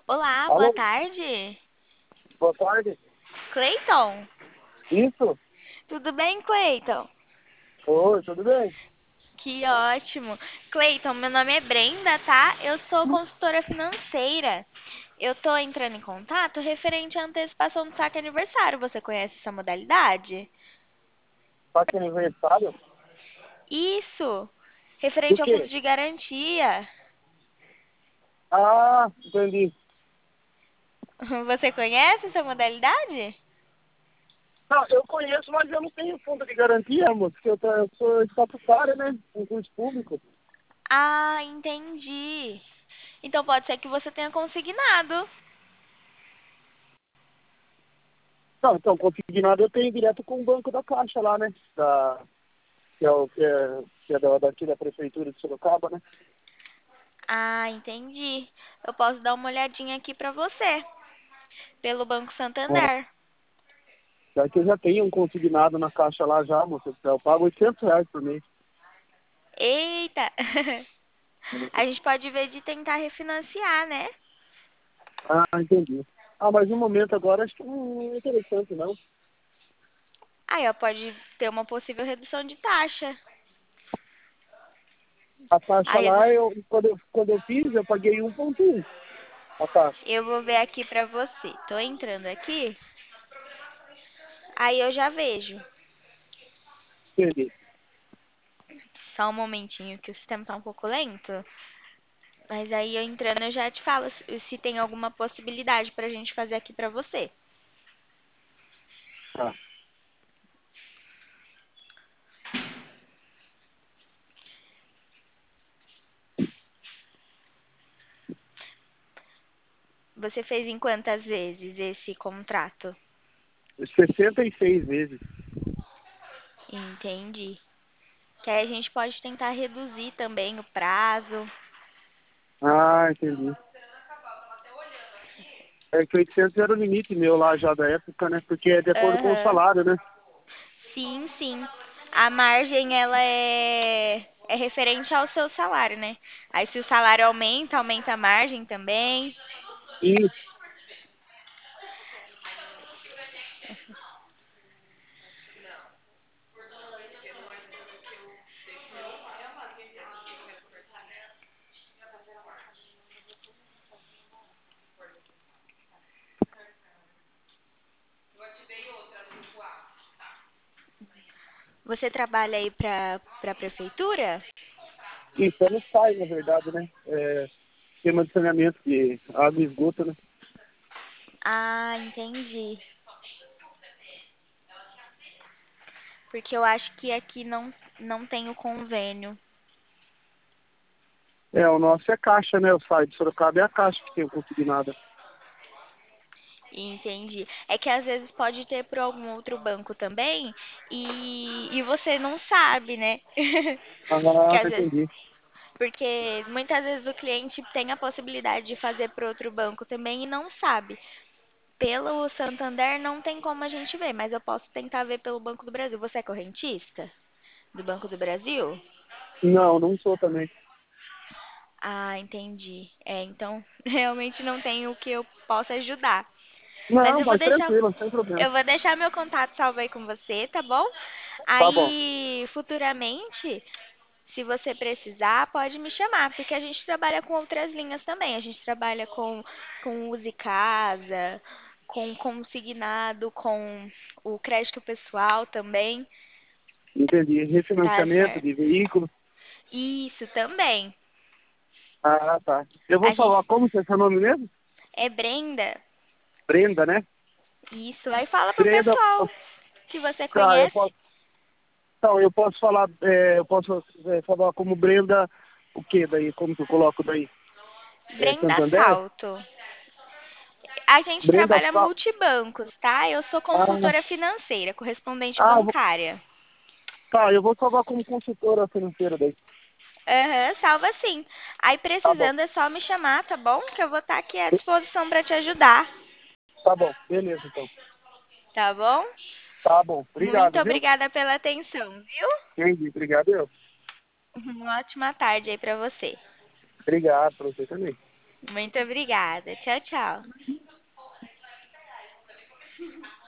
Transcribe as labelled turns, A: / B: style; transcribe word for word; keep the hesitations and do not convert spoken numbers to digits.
A: Olá, boa
B: Alô,
A: tarde.
B: boa tarde.
A: Cleiton?
B: Isso?
A: Tudo bem, Cleiton?
B: Oi, tudo bem?
A: Que ótimo. Cleiton, meu nome é Brenda, tá? Eu sou consultora financeira. Eu tô entrando em contato referente à antecipação do saque aniversário. Você conhece essa modalidade?
B: Saque aniversário?
A: Isso.
B: Do
A: Referente ao fundo
B: quê?
A: de garantia.
B: Ah, entendi.
A: Você conhece essa modalidade?
B: Não, eu conheço, mas eu não tenho fundo de garantia, moço, porque eu, tô- eu sou estatutário, né? Concurso público.
A: Ah, entendi. Então pode ser que você tenha consignado.
B: Não, então, consignado eu tenho direto com o banco da Caixa lá, né? Da, que é, o, que é, que é da, daqui da Prefeitura de Sorocaba, né?
A: Ah, entendi. Eu posso dar uma olhadinha aqui pra você, pelo Banco
B: É.
A: Santander.
B: Daqui eu já tenho um consignado na Caixa lá já, moço. Eu pago oitocentos reais por mês.
A: Eita! A gente pode ver de tentar refinanciar, né?
B: Ah, entendi. Ah, mas no momento agora acho que não é interessante, não.
A: Aí, ó, pode ter uma possível redução de taxa.
B: A taxa
A: Aí, eu,
B: lá, eu, quando, eu, quando eu fiz, eu paguei um ponto um a taxa.
A: eu vou ver aqui pra você. Tô entrando aqui, aí eu já vejo.
B: Entendi.
A: Só um momentinho que o sistema tá um pouco lento. Mas aí eu entrando eu já te falo se, se tem alguma possibilidade pra gente fazer aqui pra você.
B: Tá.
A: Você fez em quantas vezes esse contrato?
B: sessenta e seis vezes.
A: Entendi. Que aí a gente pode tentar reduzir também o prazo.
B: Ah, entendi. É que oitocentos era o limite meu lá já da época, né? Porque é de acordo com o
A: Aham.
B: salário, né?
A: Sim, sim. A margem, ela é, é referente ao seu salário, né? Aí se o salário aumenta, aumenta a margem também.
B: E,
A: Você trabalha aí para para a prefeitura?
B: e só não sai, na verdade, né? É, esquema de saneamento de água e esgoto, né?
A: Ah, entendi. Porque eu acho que aqui não, não tem o convênio.
B: É, o nosso é caixa, né? O site de Sorocaba é a caixa que tem o consignado.
A: Entendi. É que às vezes pode ter por algum outro banco também e, e você não sabe, né? Que
B: Ah,
A: às vezes,
B: entendi.
A: porque muitas vezes o cliente tem a possibilidade de fazer por outro banco também e não sabe. Pelo Santander não tem como a gente ver, mas eu posso tentar ver pelo Banco do Brasil. Você é correntista do Banco do Brasil?
B: Não, não sou também.
A: Ah, entendi. É, então realmente não tem o que eu possa ajudar. Mas
B: Não,
A: eu vou
B: mas
A: deixar,
B: tranquilo, sem problema.
A: eu vou deixar meu contato salvo aí com você, tá bom?
B: Tá bom.
A: Aí, futuramente, se você precisar, pode me chamar, porque a gente trabalha com outras linhas também. A gente trabalha com, com Use Casa, com consignado, com o crédito pessoal também.
B: Entendi.
A: Tá
B: Refinanciamento
A: certo?
B: de veículo.
A: Isso também.
B: Ah, tá. Eu vou
A: A gente
B: falar como que é seu nome mesmo?
A: é Brenda.
B: Brenda, né?
A: Isso. Aí fala pro
B: Brenda,
A: pessoal que você
B: tá, eu
A: conhece.
B: posso, então, eu posso falar, é, eu posso é, falar como Brenda, o que daí? Como que eu coloco daí? É,
A: Brenda
B: Santander?
A: Salto. A gente
B: Brenda,
A: trabalha
B: Sa-
A: multibancos, tá? Eu sou
B: ah,
A: consultora financeira, correspondente
B: ah, eu vou-
A: bancária.
B: tá, eu vou falar como consultora financeira daí.
A: Aham, salva sim. Aí
B: Tá bom,
A: precisando é só me chamar, tá bom? Que eu vou estar aqui à disposição para te ajudar,
B: tá bom, beleza então.
A: tá bom?
B: Tá bom,
A: Muito
B: obrigado, viu?
A: obrigada pela atenção, viu?
B: Entendi, obrigado eu.
A: Uma ótima tarde aí para você.
B: Obrigado pra você também.
A: Muito obrigada. Tchau, tchau.